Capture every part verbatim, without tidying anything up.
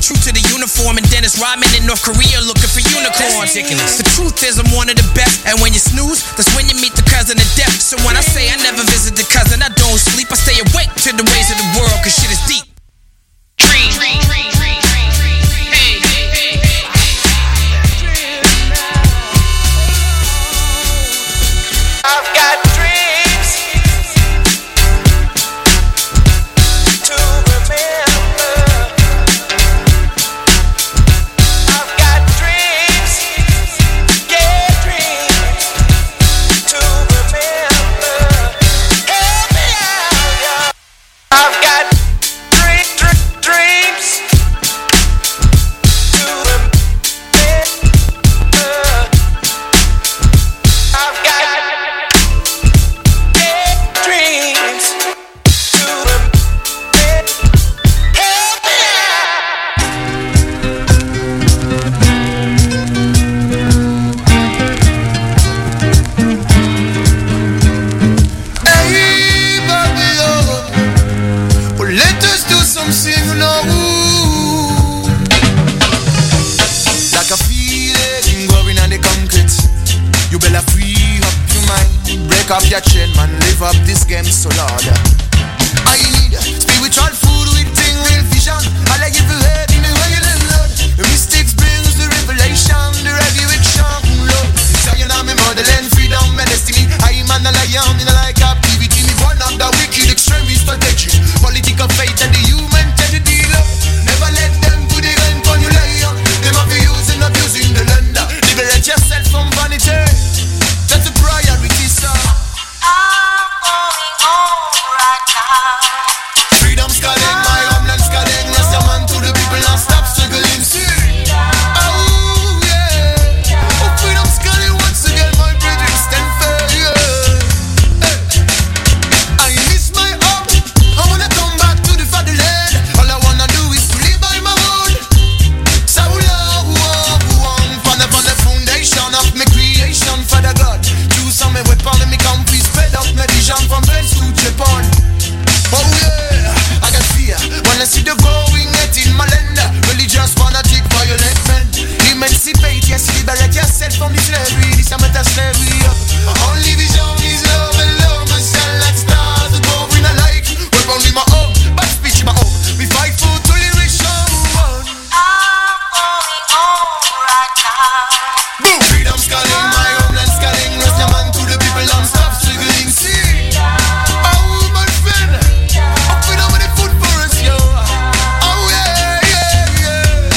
true to the uniform, and Dennis Rodman in North Korea looking for unicorns. The truth is I'm one of the best, and when you snooze, that's when you meet the cousin of death. So when I say I never visit the cousin, I don't sleep, I stay awake to the ways of the world, cause shit is deep. Dream, dream, dream, dream, dream, dream. Hey, hey, hey, hey. I've got dreams to remember. I've got dreams, yeah, dreams to remember. Help me out, yeah. I've got dream, dream, dreams to remember. I've got dreams to remember. Help me Hey, Babylon, well, let us do something now. Like a feeling growing on the concrete. You better free up your mind, break up your chain, man, live up this game so loud. I need spiritual food with thing, real vision. I like it for head in the way you live, Lord. The mystics brings the revelation, the resurrection, Lord. Zion and me motherland, freedom and destiny. I am an lion in a like captivity. Me one of the wicked extremist strategy. Political faith and the human tragedy, Lord. Never let them put the gun on you, lion. Them have you using, abusing the land. Liberate yourself from vanity. That's a priority, sir. I'm going home right now. Freedom's calling, my homeland's calling. Yes, a man to the people and stop struggling. See? Oh, yeah. Oh, freedom's calling once again, my brethren, stand firm, yeah. Hey. I miss my home. I wanna come back to the fatherland. All I wanna do is to live by my word. So love, love, one. From the, from the foundation of my creation, Father God. Do something with Paul and me come please spread up my vision from Venice to Japan. Oh yeah, I got fear when I see the growing hate in my land. Religious fanatic, violent men. Emancipate, yes, liberate yourself from this slavery. This is a slavery. Only vision is love and love myself like stars above in a like. We're only my own, but speech my own. We fight for toleration. I'm going home right now. Boom! Freedom's calling, my homeland's calling. Rest your man to the people and stop struggling. See? Oh, my friend. Oh, freedom and the food for us, yo. Oh, yeah, yeah, yeah.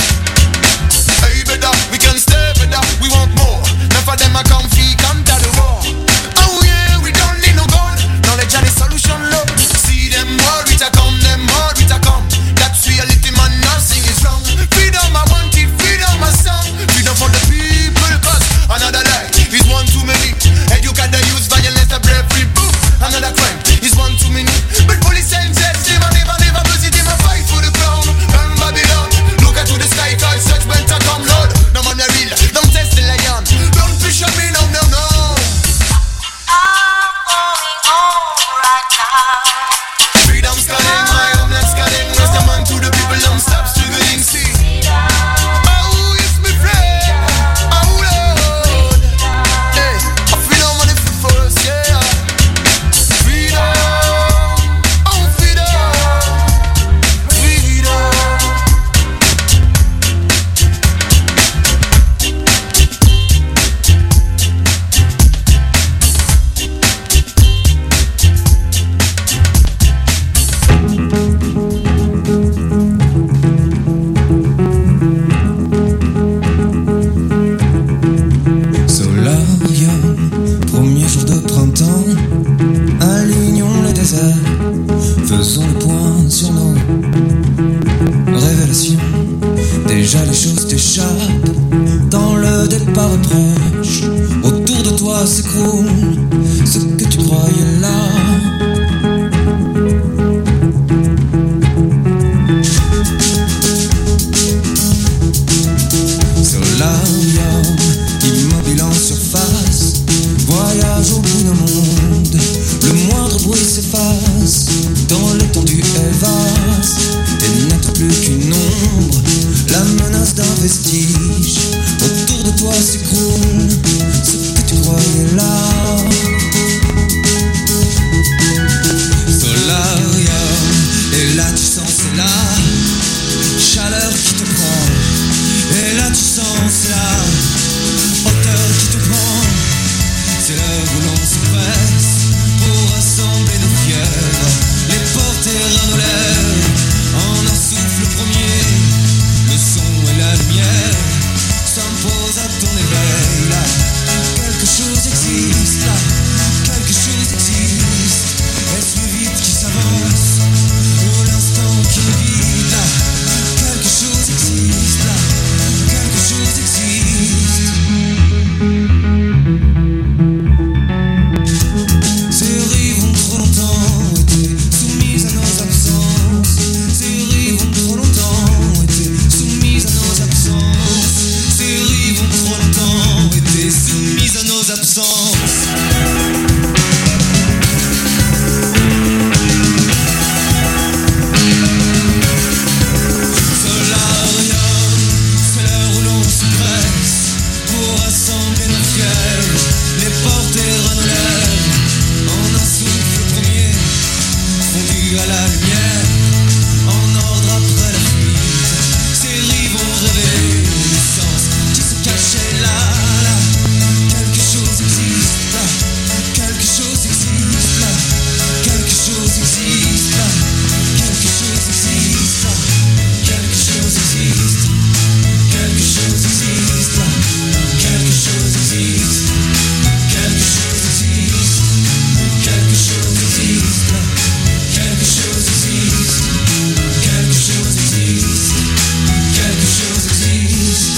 Hey, better, we can stay better. We want more. None of them are comfy, come to the war. Oh, yeah, we don't need no gun. Knowledge and the solution, love. See them more, it a come, them more, it a come. That's reality, man, nothing is wrong. Freedom, I want it, freedom, I song. Freedom for the people, cause another life is one too many. Educate the youth, violence, the bravery, boom. Another crime is one too many. But police and jets, they man never, never lose it, they man fight for the crown. Burn Babylon, look at to the sky, cause judgment a come, Lord. No man, they're real, don't test the lion. Don't push on me, no, no, no. I'm going home right now. Freedom's calling, my homeland's calling. Rest a man to the people, don't stop struggling, see. Oh, it's me friend. Oh, Lord. Hey, I feel I'm on the foot for us, yeah. Freedom. Oh, freedom. Freedom. So love young, premier jour de printemps, alignons le désert, faisons le point sur nos révélations. Déjà les choses t'échappent, dans le départ proche, autour de toi s'écroule ce que tu croyais là. Sur l'avion, immobile en surface, voyage au bout d'un monde. Le moindre bruit s'efface, dans l'étendue est vaste, et n'être plus qu'une ombre. sombre, la menace d'un vestige. Autour de toi s'écroule ce que tu croyais là. Solarium, et là tu sens c'est la chaleur qui te prend. Et là tu sens c'est la hauteur qui te prend. C'est l'heure où l'on se presse pour rassembler nos fièvres, les porter à nos lèvres. En un souffle premier, le son et la lumière s'imposent à ton éveil. Là, quelque chose existe, là, quelque chose existe. Est-ce le vide qui s'avance ou l'instant qui est vide? Là, quelque chose existe, là, quelque chose existe. Ces rives ont trop longtemps été soumises à nos absences. Ces rives ont trop longtemps été soumises à nos absences. Ces rives ont trop longtemps été soumises à nos absences. Solarium, c'est l'heure où l'on se presse pour rassembler nos fièvres, les porter à nos lèvres. En un souffle premier, fondu à la lumière, en ordre après la fuite. Ces rives ont révélé l'essence qui se cachait là, là. Quelque chose existe là, quelque chose existe là, quelque chose existe là, quelque chose existe là, quelque chose existe, quelque chose existe là, quelque chose existe, quelque chose existe, quelque chose existe là, quelque chose existe, quelque chose existe, quelque chose existe.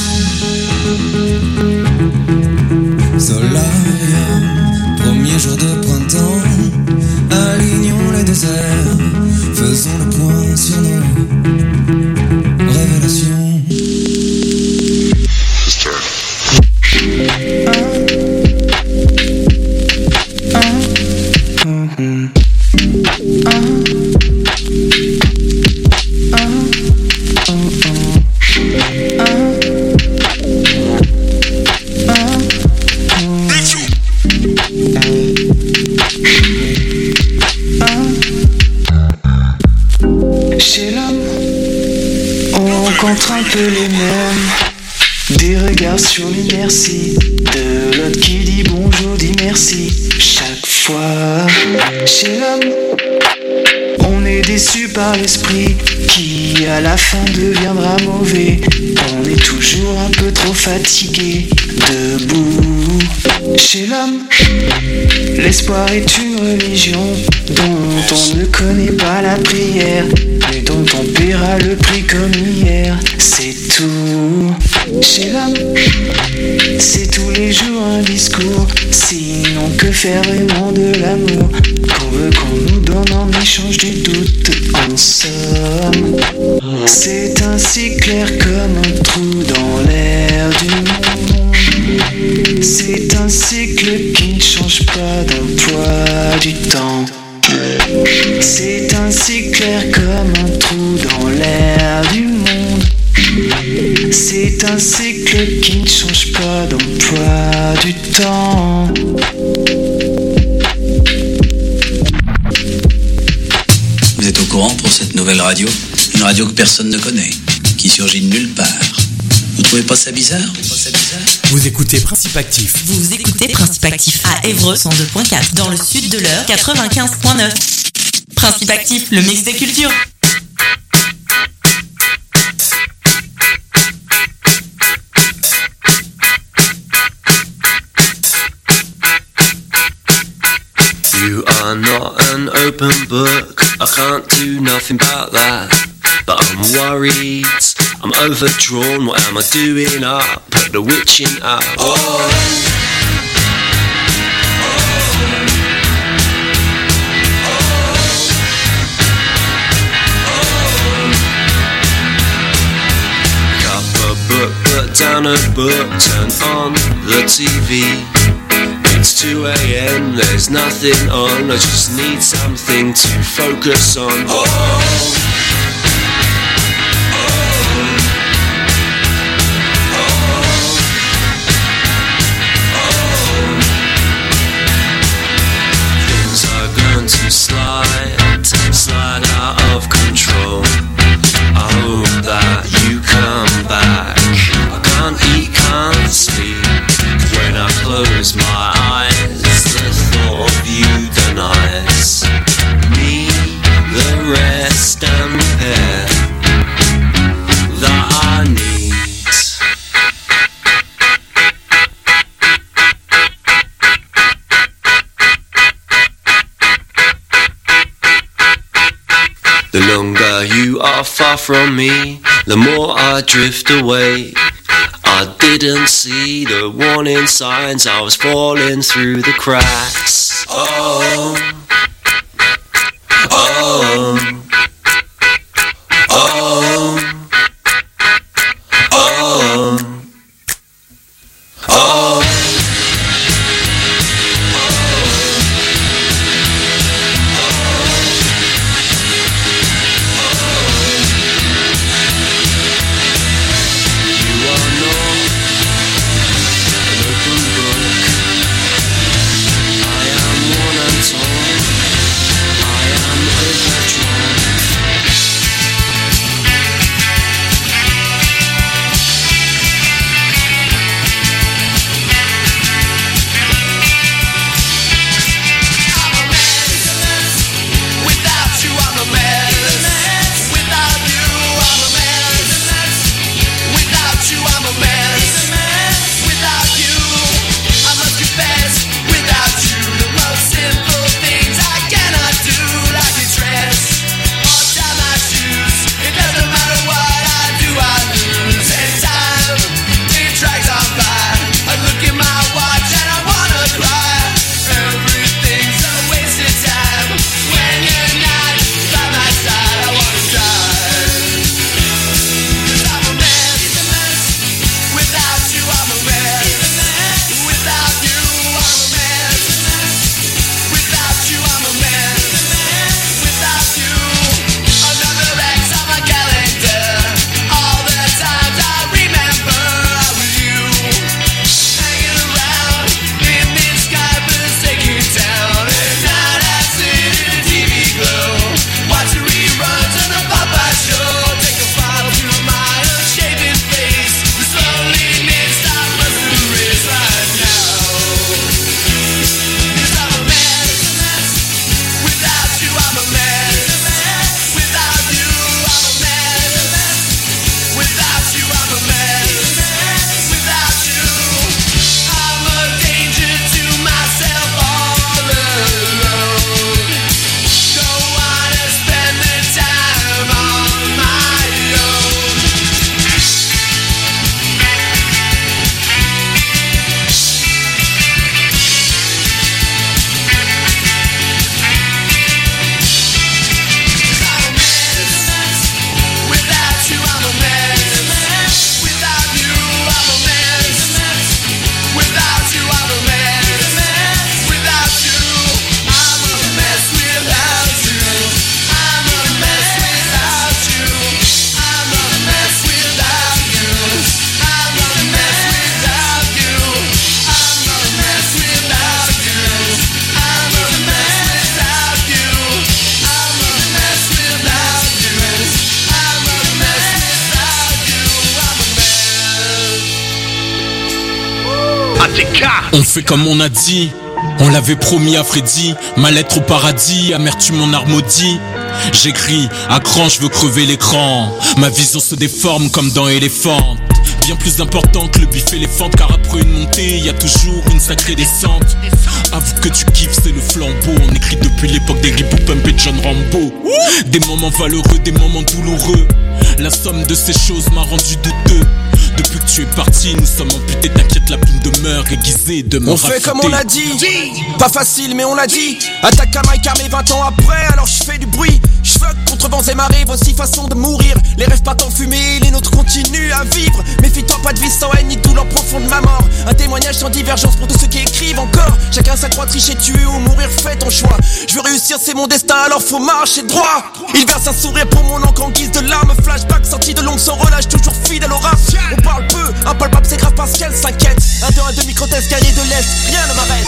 Solarium, premier jour de printemps, alignons les déserts, faisons le point sur nos révélations. Chez l'homme, on rencontre un peu les mêmes. Des regards sur l'inertie de l'autre qui dit bonjour, dit merci. Chaque fois, chez l'homme, on est déçu par l'esprit qui à la fin deviendra mauvais. On est toujours un peu trop fatigué, debout. Chez l'homme, l'espoir est une religion dont on ne connaît pas la prière, mais dont on paiera le prix comme hier. C'est tout. Chez l'homme, c'est tous les jours un discours. Sinon que faire vraiment de l'amour qu'on veut qu'on nous donne en échange du doute? En somme, c'est ainsi clair comme un trou dans l'air du monde. C'est un cycle qui ne change pas d'emploi du temps. C'est ainsi clair comme un trou dans l'air du monde. C'est un cycle qui ne change pas d'emploi du temps. Vous êtes au courant pour cette nouvelle radio? Une radio que personne ne connaît, qui surgit de nulle part. Vous trouvez pas ça bizarre? Pas ça bizarre? Vous écoutez Principe Actif. Vous écoutez Principe Actif à Évreux cent deux point quatre, dans le sud de l'Eure quatre-vingt-quinze point neuf. Principe Actif, le mix des cultures. You are not an open book, I can't do nothing about that. But I'm worried, I'm overdrawn, what am I doing up? Put the witching up. Oh. Book, put down a book, turn on the T V. It's two a.m, there's nothing on, I just need something to focus on. Oh, oh, The longer you are far from me, the more I drift away. I didn't see the warning signs, I was falling through the cracks. Oh, oh, oh, oh, oh. On fait comme on a dit, on l'avait promis à Freddy. Ma lettre au paradis, amertume mon art maudit. J'écris, à cran je veux crever l'écran. Ma vision se déforme comme dans Elephant. Bien plus important que le bif éléphant, car après une montée, y a toujours une sacrée descente. Avoue que tu kiffes, c'est le flambeau. On écrit depuis l'époque des Ribou Pump et de John Rambo. Des moments valeureux, des moments douloureux. La somme de ces choses m'a rendu douteux. Depuis que tu es parti, nous sommes amputés. T'inquiète, la plume demeure aiguisée de me On fait comme on a dit, pas facile mais on a dit. Attaque à Mike Armé vingt ans après, alors je fais du bruit. Je fuck contre vents et marées, voici façon de mourir. Les rêves partent en fumée, les nôtres continuent à vivre. Méfie-toi, pas de vie sans haine ni douleur profonde de ma mort. Un témoignage sans divergence pour tous ceux qui écrivent encore. Chacun sa croix, tricher, tuer ou mourir, fais ton choix. Je veux réussir, c'est mon destin, alors faut marcher droit. Il verse un sourire pour mon encre en guise de larmes. Flashback sorti de l'ombre sans relâche, toujours fidèle au rap. On parle peu, impalpable c'est grave parce qu'elle s'inquiète. Un deux, un deux, micro-test, cahier de l'Est, rien ne m'arrête.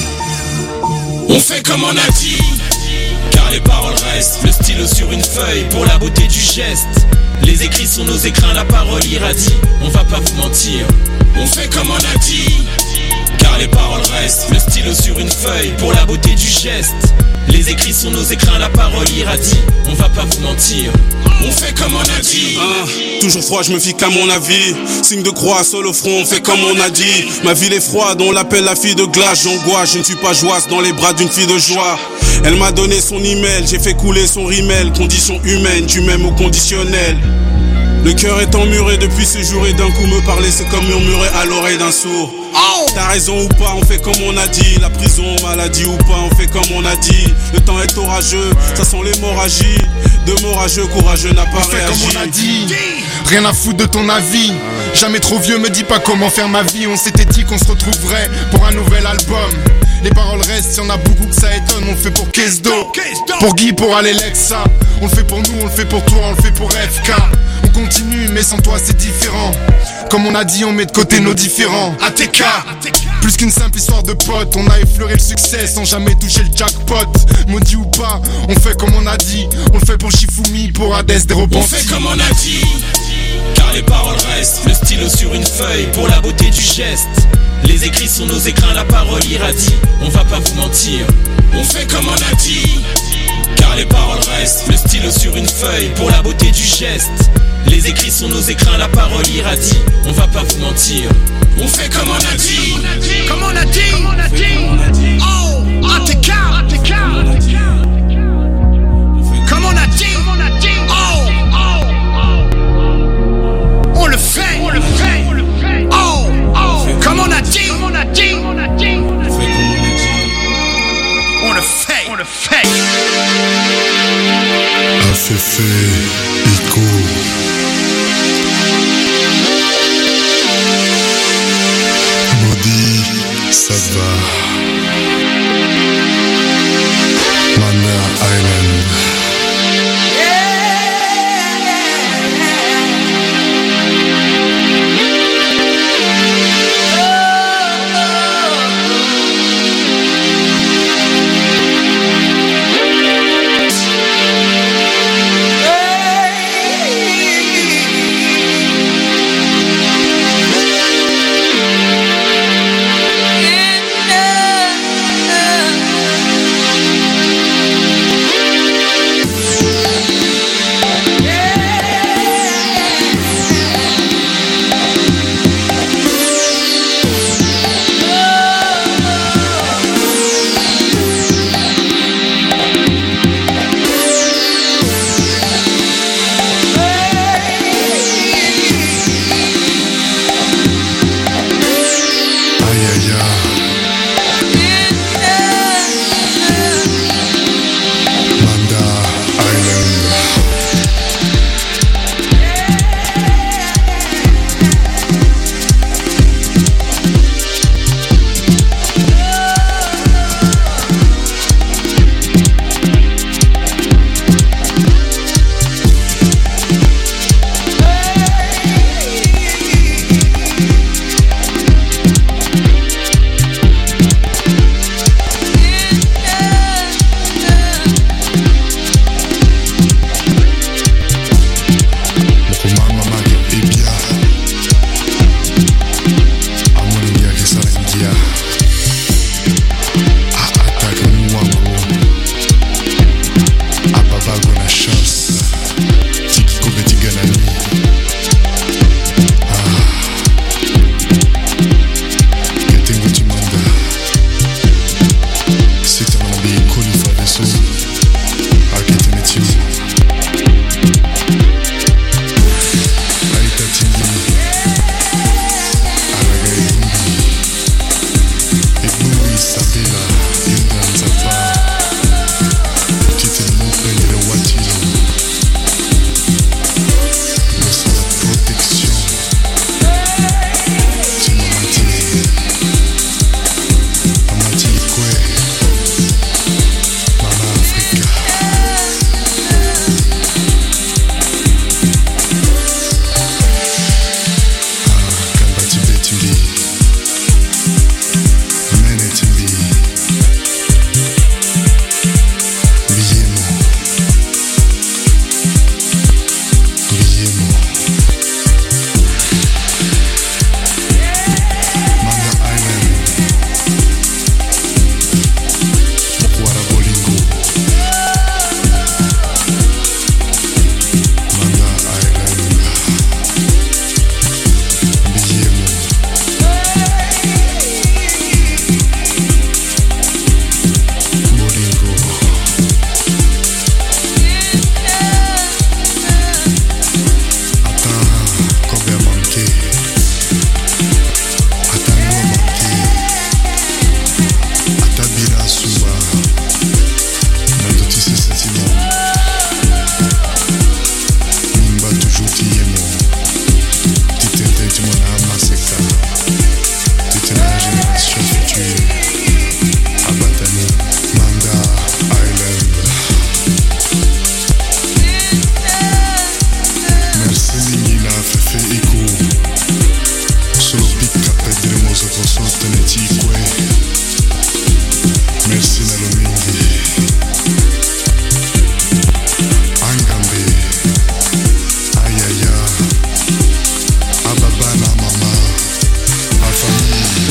On fait comme on a dit, car les paroles restent. Le stylo sur une feuille pour la beauté du geste. Les écrits sont nos écrins, la parole irradie. On va pas vous mentir, on fait comme on a dit, car les paroles restent. Le stylo sur une feuille pour la beauté du geste. Les écrits sont nos écrins, la parole irradie. On va pas vous mentir, on fait comme on a dit. Hein, toujours froid, je me fie qu'à mon avis. Signe de croix, seul au front, on fait comme on a dit. Ma ville est froide, on l'appelle la fille de glace. J'angoisse, je ne suis pas joasse dans les bras d'une fille de joie. Elle m'a donné son email, j'ai fait couler son rimel. Condition humaine, du même au conditionnel. Le cœur est emmuré depuis ce jour et d'un coup me parler c'est comme murmurer à l'oreille d'un sourd. Oh, t'as raison ou pas, on fait comme on a dit. La prison, maladie ou pas, on fait comme on a dit. Le temps est orageux, ça sent l'hémorragie. De morageux, courageux n'a pas on fait réagi. Comme on a dit, rien à foutre de ton avis. Jamais trop vieux, me dis pas comment faire ma vie. On s'était dit qu'on se retrouverait pour un nouvel album. Les paroles restent, y'en a beaucoup que ça étonne. On le fait pour Kesdo, pour Guy, pour Alexa. On le fait pour nous, on le fait pour toi, on le fait pour F K. On continue, mais sans toi c'est différent. Comme on a dit, on met de côté nos différents. A T K, plus qu'une simple histoire de potes. On a effleuré le succès sans jamais toucher le jackpot. Maudit ou pas, on fait comme on a dit. On le fait pour Shifumi, pour Hades, des repentis. On fait comme on a dit, car les paroles restent. Le stylo sur une feuille, pour la beauté du geste. Les écrits sont nos écrins, la parole irradie. On va pas vous mentir, on fait comme on a dit, car les paroles restent. Le stylo sur une feuille, pour la beauté du geste. Les écrits sont nos écrins, la parole irradie. On va pas vous mentir, on fait comme on a dit. Comme on a dit, comme on a dit. Oh, A T K, A T K. Comme on a dit, comme on a dit. Oh, oh, oh. On le fait, on le fait, on le fait. Oh, oh. Comme on a dit, comme on a dit, comme on a dit. On le fait, on le fait. Afefe, Iko. Maudit, ça va. fait écho. Solo picca pedremos otros sostenetique. Merci Nalomingi. Angambe. Aïe aïe aïe. Ababa na mama. A famille.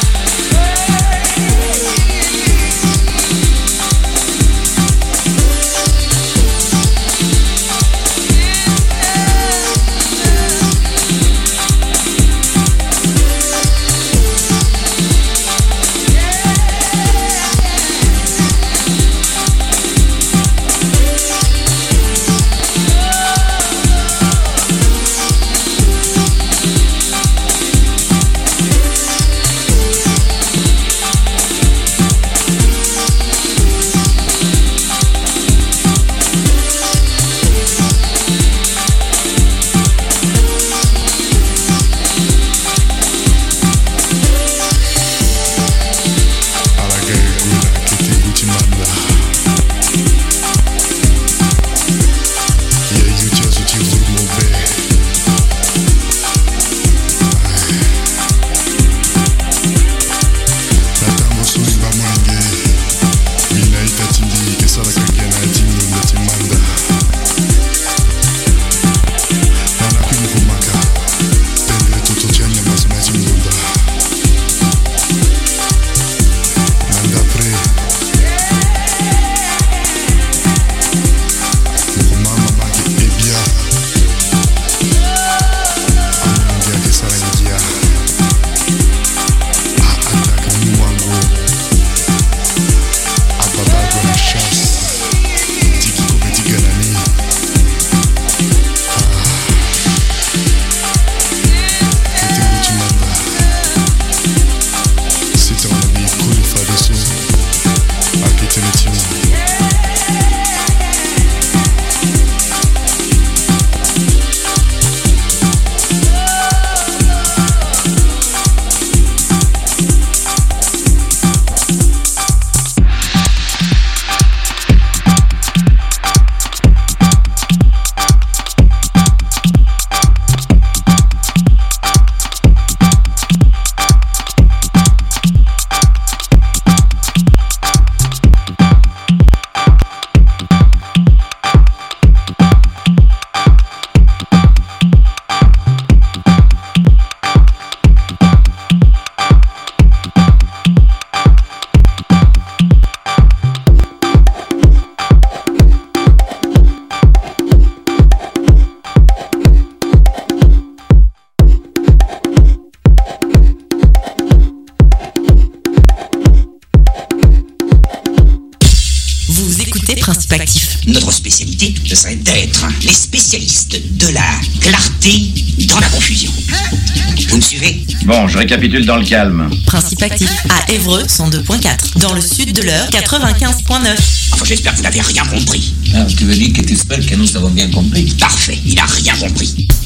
Notre spécialité, ce serait d'être les spécialistes de la clarté dans la confusion. Vous me suivez? Bon, je récapitule dans le calme. Principe actif à Évreux cent deux point quatre. Dans le sud de l'heure quatre-vingt-quinze point neuf. Enfin, j'espère que vous n'avez rien compris. Ah, tu veux dire que tu espères que nous avons bien compris? Parfait, il a rien compris.